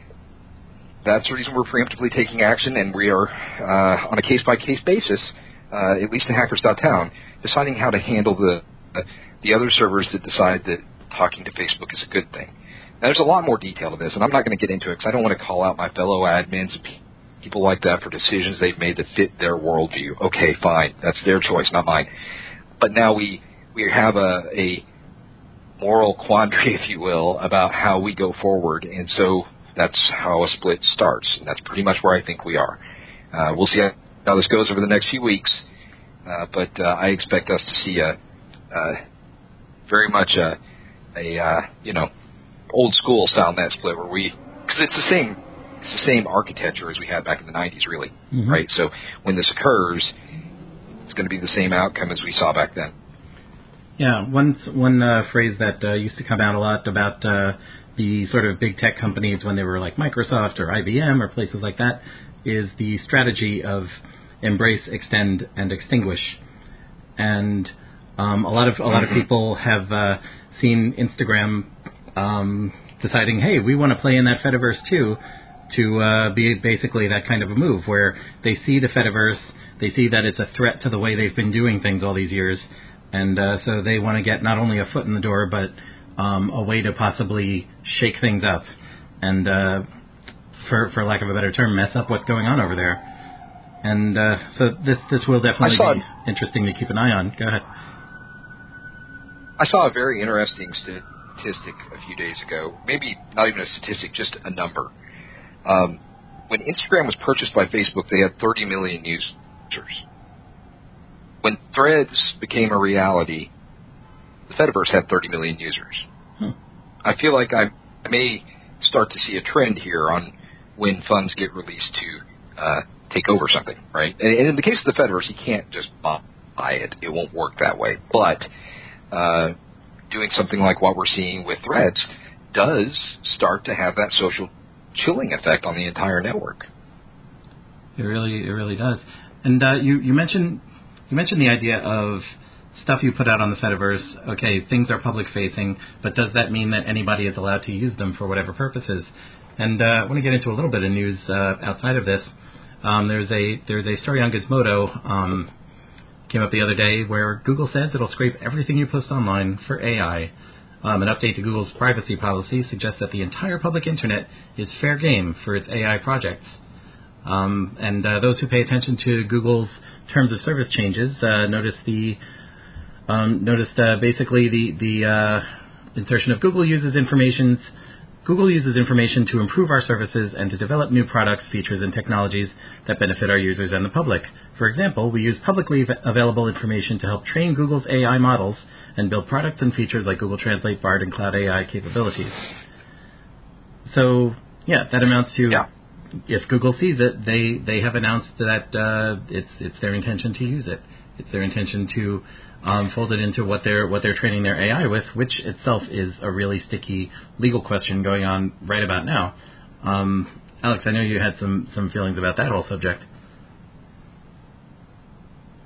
that's the reason we're preemptively taking action, and we are, uh, on a case-by-case basis, uh, at least in Hackers dot town, deciding how to handle the uh, the other servers that decide that talking to Facebook is a good thing. Now, there's a lot more detail to this, and I'm not going to get into it because I don't want to call out my fellow admins and people like that for decisions they've made that fit their worldview. Okay, fine. That's their choice, not mine. But now we, we have a, a moral quandary, if you will, about how we go forward, and so that's how a split starts, and that's pretty much where I think we are. Uh, we'll see how this goes over the next few weeks, uh, but uh, I expect us to see a, uh, very much a, a uh, you know, old school style net split where we, because it's the same, it's the same architecture as we had back in the nineties, really, mm-hmm. right? So when this occurs, it's going to be the same outcome as we saw back then. Yeah, one one uh, phrase that uh, used to come out a lot about uh, the sort of big tech companies when they were like Microsoft or I B M or places like that is the strategy of embrace, extend, and extinguish. And um, a lot of a lot of people have uh, seen Instagram um, deciding, hey, we want to play in that Fediverse too, to uh, be basically that kind of a move where they see the Fediverse, they see that it's a threat to the way they've been doing things all these years, and uh, so they want to get not only a foot in the door, but um, a way to possibly shake things up and, uh, for for lack of a better term, mess up what's going on over there. And uh, so this this will definitely be interesting to keep an eye on. Go ahead. I saw a very interesting statistic a few days ago. Maybe not even a statistic, just a number. Um, when Instagram was purchased by Facebook, they had thirty million users. When Threads became a reality, the Fediverse had thirty million users. Hmm. I feel like I, I may start to see a trend here on when funds get released to uh, take over something, right? And, and in the case of the Fediverse, you can't just buy it. It won't work that way. But uh, doing something like what we're seeing with Threads does start to have that social chilling effect on the entire network. It really, it really does. And uh, you, you mentioned you mentioned the idea of stuff you put out on the Fediverse. Okay, things are public facing, but does that mean that anybody is allowed to use them for whatever purposes? And uh, I want to get into a little bit of news uh, outside of this. Um, there's a there's a story on Gizmodo um, came up the other day where Google says it'll scrape everything you post online for A I. Um, an update to Google's privacy policy suggests that the entire public internet is fair game for its A I projects. Um, and uh, those who pay attention to Google's terms of service changes uh, notice the um, noticed uh, basically the the uh, insertion of Google uses information. Google uses information to improve our services and to develop new products, features, and technologies that benefit our users and the public. For example, we use publicly available information to help train Google's A I models and build products and features like Google Translate, Bard, and Cloud A I capabilities. So, yeah, that amounts to, yeah. If Google sees it, they, they have announced that uh, it's it's their intention to use it. It's their intention to um, fold it into what they're what they're training their A I with, which itself is a really sticky legal question going on right about now. Um, Alex, I know you had some, some feelings about that whole subject.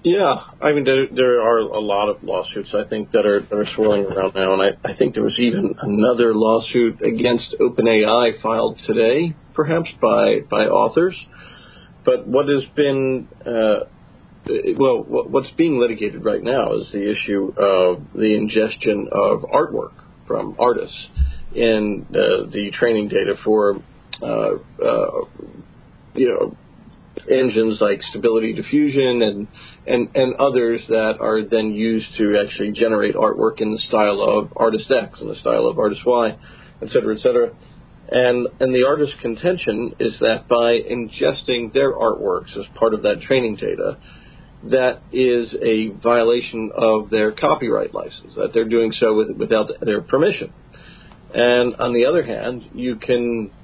Yeah, I mean, there, there are a lot of lawsuits, I think, that are, that are swirling around now, and I, I think there was even another lawsuit against OpenAI filed today, perhaps, by, by authors. But what has been, uh, well, what's being litigated right now is the issue of the ingestion of artwork from artists in uh, the training data for, uh, uh, you know, engines like Stability Diffusion and, and, and others that are then used to actually generate artwork in the style of artist X and the style of artist Y, et cetera, et cetera. And, and the artist's contention is that by ingesting their artworks as part of that training data, that is a violation of their copyright license, that they're doing so with, without their permission. And on the other hand, you can...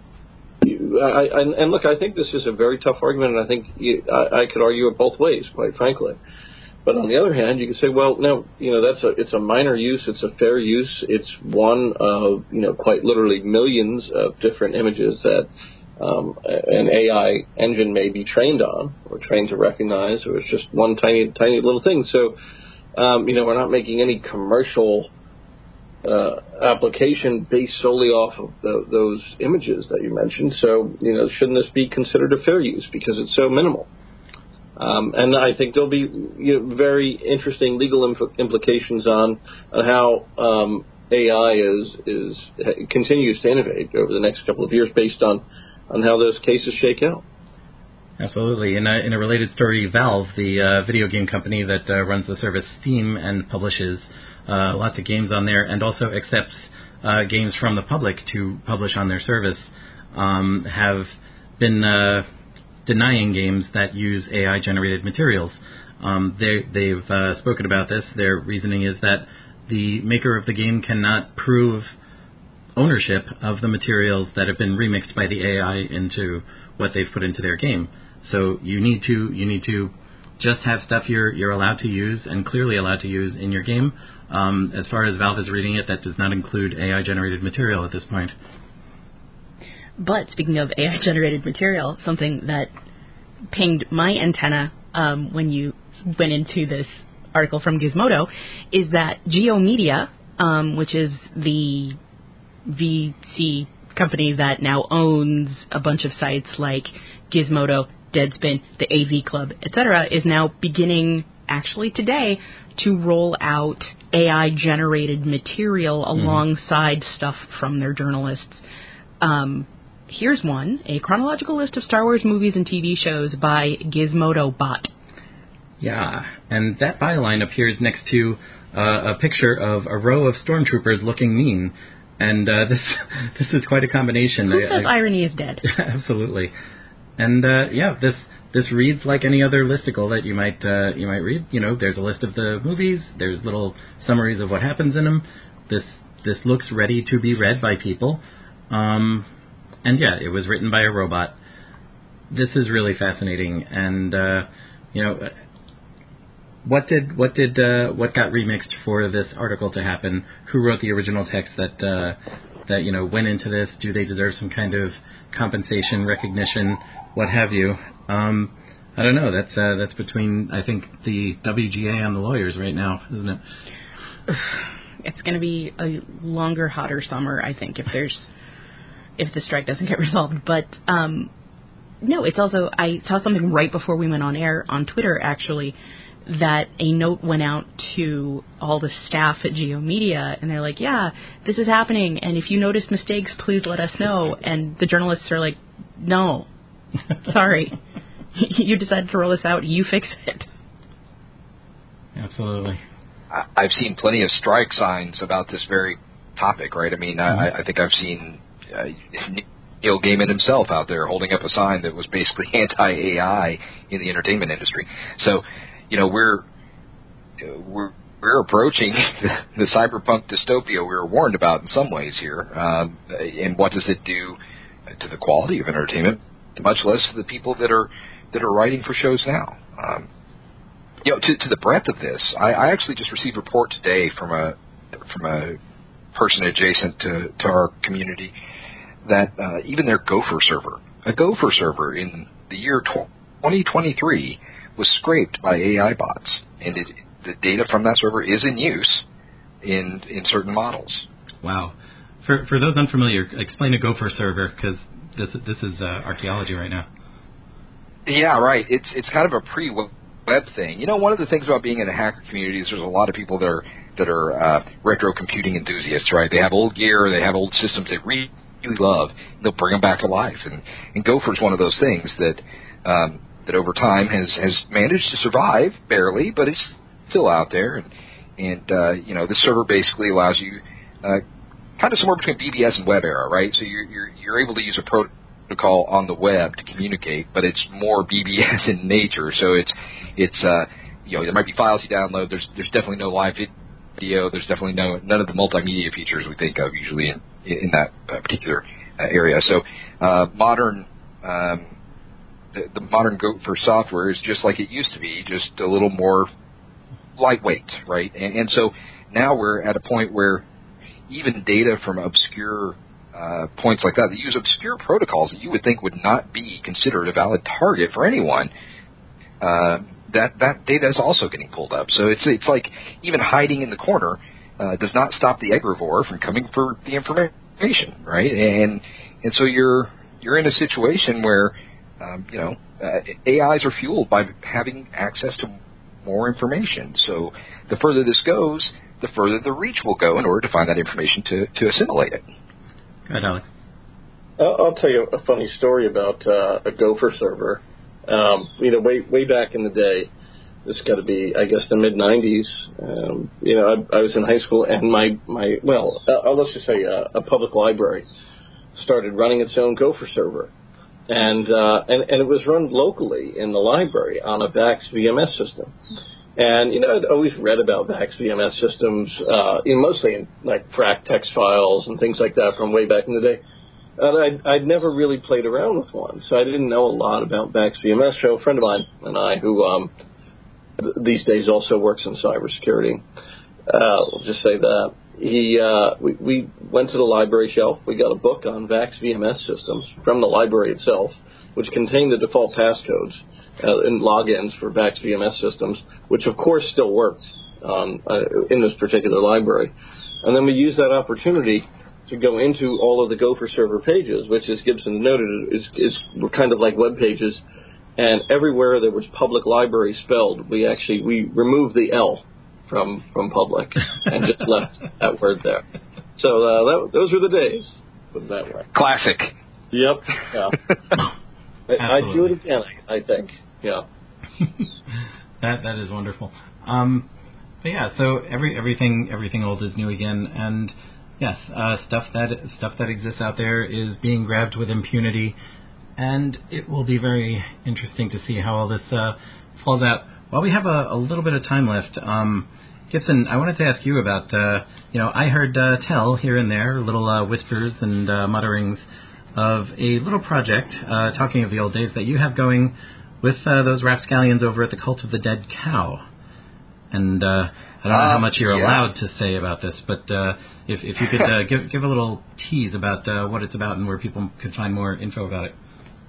I, I, and look, I think this is a very tough argument, and I think you, I, I could argue it both ways, quite frankly. But on the other hand, you can say, well, no, you know, that's a it's a minor use, it's a fair use, it's one of, you know, quite literally millions of different images that um, an A I engine may be trained on or trained to recognize, or it's just one tiny, tiny little thing. So, um, you know, we're not making any commercial Uh, application based solely off of the, those images that you mentioned. So, you know, shouldn't this be considered a fair use because it's so minimal? Um, and I think there'll be you know, very interesting legal impl- implications on, on how um, A I is is continues to innovate over the next couple of years based on, on how those cases shake out. Absolutely. In a, in a related story, Valve, the uh, video game company that uh, runs the service Steam and publishes Uh, lots of games on there, and also accepts uh, games from the public to publish on their service, um, have been uh, denying games that use A I-generated materials. Um, they, they've uh, spoken about this. Their reasoning is that the maker of the game cannot prove ownership of the materials that have been remixed by the A I into what they've put into their game. So you need to you need to just have stuff you're you're allowed to use and clearly allowed to use in your game. Um, as far as Valve is reading it, that does not include A I-generated material at this point. But speaking of A I-generated material, something that pinged my antenna um, when you went into this article from Gizmodo is that Geo Media, um, which is the V C company that now owns a bunch of sites like Gizmodo, Deadspin, the A V Club, et cetera, is now beginning, actually today, to roll out A I-generated material alongside mm. stuff from their journalists. Um, here's one, a chronological list of Star Wars movies and T V shows by Gizmodo Bot. Yeah, and that byline appears next to uh, a picture of a row of stormtroopers looking mean. And uh, this this is quite a combination. Who says I, I, irony is dead? Absolutely. And, uh, yeah, this... This reads like any other listicle that you might uh, you might read. You know, there's a list of the movies. There's little summaries of what happens in them. This this looks ready to be read by people. Um, and yeah, it was written by a robot. This is really fascinating. And uh, you know, what did what did uh, what got remixed for this article to happen? Who wrote the original text that uh, that you know went into this? Do they deserve some kind of compensation, recognition, what have you? Um, I don't know. That's uh, that's between, I think, the W G A and the lawyers right now, isn't it? It's going to be a longer, hotter summer, I think, if there's if the strike doesn't get resolved. But um, no, it's also, I saw something right before we went on air on Twitter, actually, that a note went out to all the staff at Geo Media, and they're like, yeah, this is happening, and if you notice mistakes, please let us know. And the journalists are like, no, sorry. You decided to roll this out, you fix it. Absolutely. I've seen plenty of strike signs about this very topic, right? I mean, mm-hmm. I, I think I've seen uh, Neil Gaiman himself out there holding up a sign that was basically anti-A I in the entertainment industry. So, you know, we're we're we're approaching the, the cyberpunk dystopia we were warned about in some ways here. Um, and what does it do to the quality of entertainment, much less to the people that are that are writing for shows now? Um, you know, to, to the breadth of this, I, I actually just received a report today from a from a person adjacent to, to our community that uh, even their Gopher server, a Gopher server in the year twenty twenty-three, was scraped by A I bots, and it, the data from that server is in use in in certain models. Wow. For for those unfamiliar, explain a Gopher server, because this this is uh, archaeology right now. Yeah, right. It's it's kind of a pre-web thing. You know, one of the things about being in a hacker community is there's a lot of people that are that are uh, retro computing enthusiasts, right? They have old gear, they have old systems they really love. They'll bring them back to life, and and Gopher's one of those things that um, that over time has has managed to survive barely, but it's still out there. And and uh, you know, this server basically allows you uh, kind of somewhere between B B S and web era, right? So you're you're, you're able to use a protocol on the web to communicate, but it's more B B S in nature. So it's it's uh, you know, there might be files you download. There's there's definitely no live video. There's definitely no none of the multimedia features we think of usually in in that uh, particular uh, area. So uh, modern um, the, the modern Gopher software is just like it used to be, just a little more lightweight, right? And, and so now we're at a point where even data from obscure uh, points like that, that use obscure protocols that you would think would not be considered a valid target for anyone, uh, that that data is also getting pulled up. So it's it's like even hiding in the corner uh, does not stop the herbivore from coming for the information, right? And and so you're you're in a situation where um, you know uh, A Is are fueled by having access to more information. So the further this goes, the further the reach will go in order to find that information to, to assimilate it. Go ahead, Alex. I'll I'll tell you a funny story about uh, a Gopher server. Um, you know, way way back in the day, this got to be, I guess, the mid nineties. Um, you know, I, I was in high school, and my my well, uh, let's just say uh, a public library started running its own Gopher server, and uh, and and it was run locally in the library on a VAX V M S system. And, you know, I'd always read about VAX V M S systems, uh, you know, mostly in, like, frac text files and things like that from way back in the day. And I'd, I'd never really played around with one, so I didn't know a lot about VAX V M S. So a friend of mine and I, who um, th- these days also works in cybersecurity, uh, we'll just say that, he uh, we, we went to the library shelf. We got a book on VAX V M S systems from the library itself, which contained the default passcodes uh, and logins for VAX V M S systems, which of course still worked um, uh, in this particular library. And then we used that opportunity to go into all of the Gopher server pages, which, as Gibson noted, is, is were kind of like web pages. And everywhere there was public library spelled, we actually we removed the L from from public and just left that word there. So uh, that, those were the days. Put it that way. Classic. Yep. Yeah. I'd do it again, I, I think. Yeah. that that is wonderful. Um, but yeah, so every everything everything old is new again, and yes, uh, stuff that stuff that exists out there is being grabbed with impunity, and it will be very interesting to see how all this uh, falls out. While we have a, a little bit of time left, um, Gibson, I wanted to ask you about. Uh, you know, I heard uh, tell here and there little uh, whispers and uh, mutterings of a little project, uh, talking of the old days, that you have going with uh, those rapscallions over at the Cult of the Dead Cow. And uh, I don't know uh, how much you're yeah. allowed to say about this, but uh, if, if you could uh, give, give a little tease about uh, what it's about and where people could find more info about it.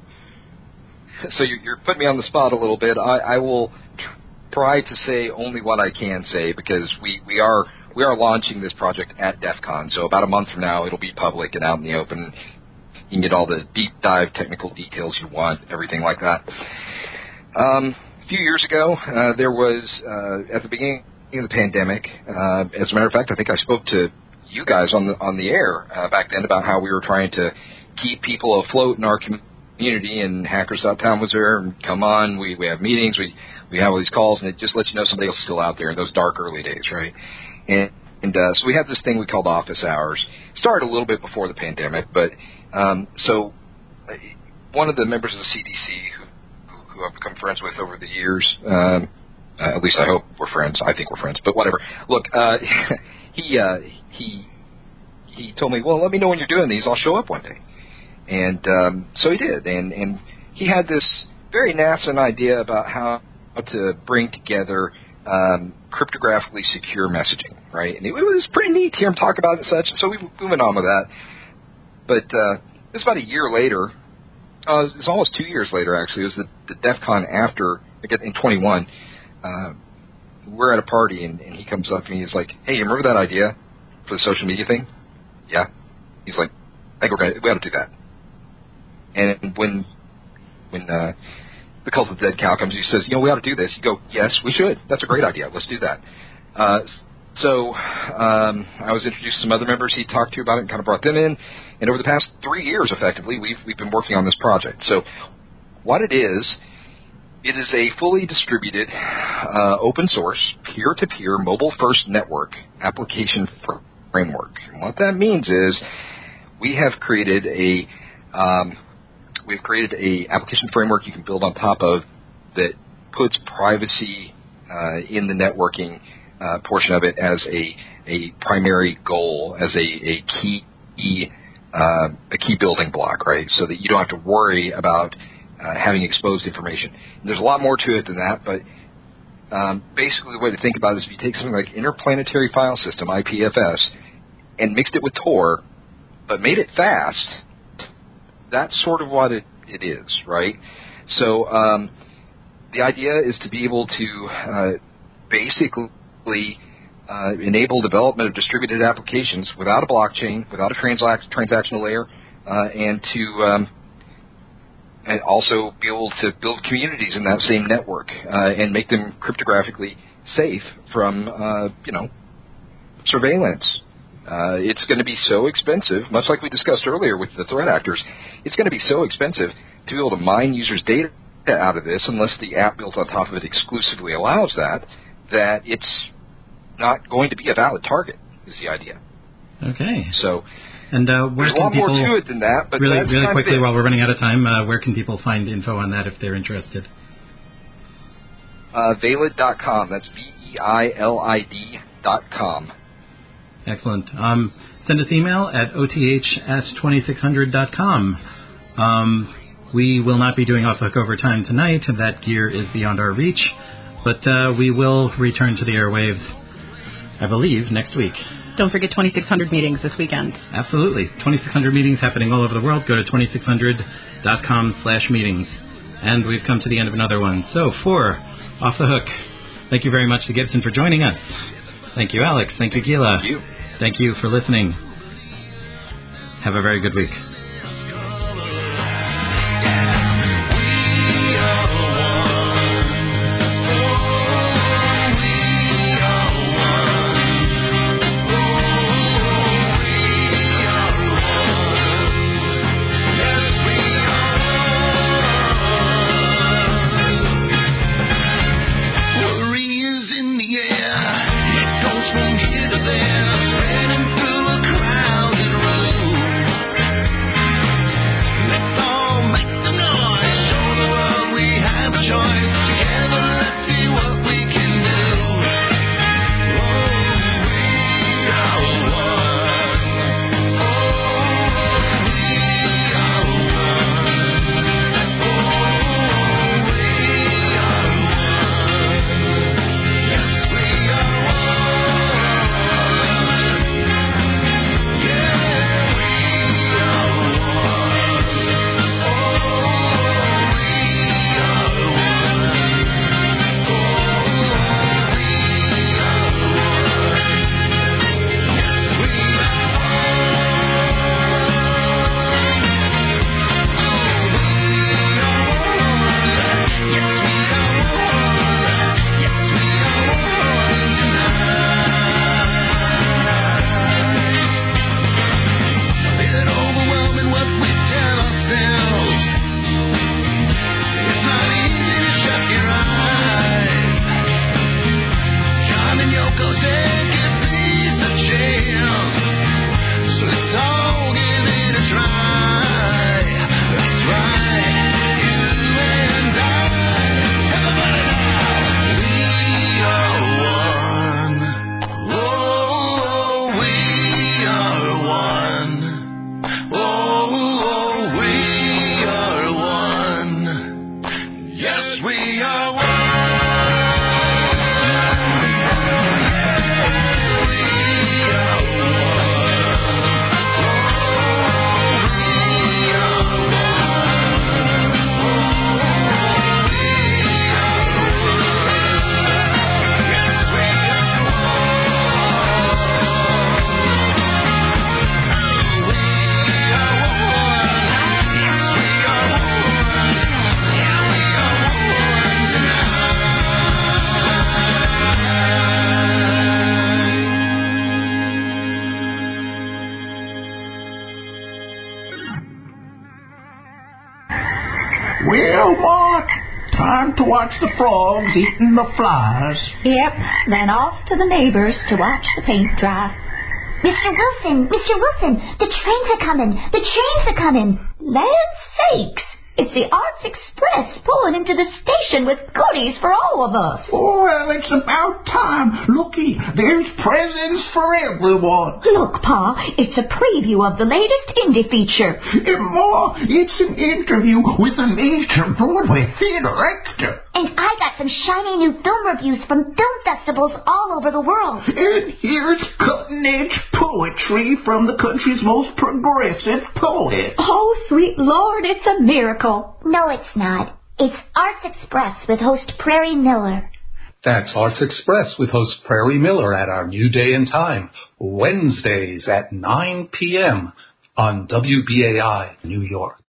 So you're, you're putting me on the spot a little bit. I, I will try to say only what I can say, because we, we are we are launching this project at DEF CON. So about a month from now, it'll be public and out in the open. You can get all the deep dive technical details you want, everything like that. Um, a few years ago, uh, there was, uh, at the beginning of the pandemic, uh, as a matter of fact, I think I spoke to you guys on the on the air uh, back then about how we were trying to keep people afloat in our community, and Hackers dot town was there, and come on, we, we have meetings, we, we have all these calls, and it just lets you know somebody else is still out there in those dark early days, right? And, and uh, so we had this thing we called office hours. It started a little bit before the pandemic, but Um, so uh, one of the members of the C D C who, who, who I've become friends with over the years, um, uh, at least I hope we're friends. I think we're friends, but whatever. Look, uh, he uh, he he told me, well, let me know when you're doing these. I'll show up one day. And um, so he did. And, and he had this very nascent idea about how to bring together um, cryptographically secure messaging, right? And it, it was pretty neat to hear him talk about it and such. So we, we went on with that. But uh, it was about a year later. Uh, it was almost two years later, actually. It was the, the DEF CON after again, in twenty-one, uh, we're at a party, and, and he comes up to me. He's like, "Hey, you remember that idea for the social media thing?" Yeah. He's like, "I think we're gonna, we ought to do that." And when when uh, the Cult of the Dead Cow comes, he says, "You know, we ought to do this." You go, "Yes, we should. That's a great idea. Let's do that." Uh, so um, I was introduced to some other members he talked to about it and kind of brought them in. And over the past three years, effectively, we've we've been working on this project. So what it is, it is a fully distributed, uh, open source, peer-to-peer, mobile-first network application framework. And what that means is we have created a um, we've created a application framework you can build on top of that puts privacy uh, in the networking uh, portion of it as a a primary goal, as a, a key uh, a key building block, right? So that you don't have to worry about uh, having exposed information. And there's a lot more to it than that, but um, basically the way to think about it is if you take something like Interplanetary File System, I P F S, and mixed it with Tor, but made it fast, that's sort of what it, it is, right? So um, the idea is to be able to uh, basically uh, enable development of distributed applications without a blockchain, without a transac- transactional layer, uh, and to um, and also be able to build communities in that same network uh, and make them cryptographically safe from, uh, you know, surveillance. Uh, it's going to be so expensive, much like we discussed earlier with the threat actors, it's going to be so expensive to be able to mine users' data out of this, unless the app built on top of it exclusively allows that, that it's not going to be a valid target, is the idea. Okay. So and uh, where there's can a lot people, more to it than that, but really, that's really kind quickly, of it. while we're running out of time, uh, where can people find info on that if they're interested? Uh, Veilid dot com. That's V E I L I D dot com. Excellent. Um, send us email at O T H at twenty-six hundred dot com. Um, we will not be doing Off the Hook Overtime tonight. That gear is beyond our reach. But uh, we will return to the airwaves, I believe, next week. Don't forget twenty-six hundred meetings this weekend. Absolutely. twenty-six hundred meetings happening all over the world. Go to twenty-six hundred dot com slash meetings. And we've come to the end of another one. So for Off the Hook, thank you very much to Gibson for joining us. Thank you, Alex. Thank you, Gila. Thank you. Thank you for listening. Have a very good week. From here to there, spreading through a crowded room. watch the frogs eating the flies. Yep, then off to the neighbors to watch the paint dry. Mister Wilson, Mister Wilson, the trains are coming. The trains are coming. Land sakes! It's the Arts Express pulling into the station with goodies for all of us. Well, it's about time. Looky, there's presents for everyone. Look, Pa, it's a preview of the latest indie feature. And more, it's an interview with a major Broadway theater actor. And I got some shiny new film reviews from film festivals all over the world. And here's cutting-edge poetry from the country's most progressive poet. Oh, sweet Lord, it's a miracle. No, it's not. It's Arts Express with host Prairie Miller. That's Arts Express with host Prairie Miller at our new day and time, Wednesdays at nine p.m. on W B A I New York.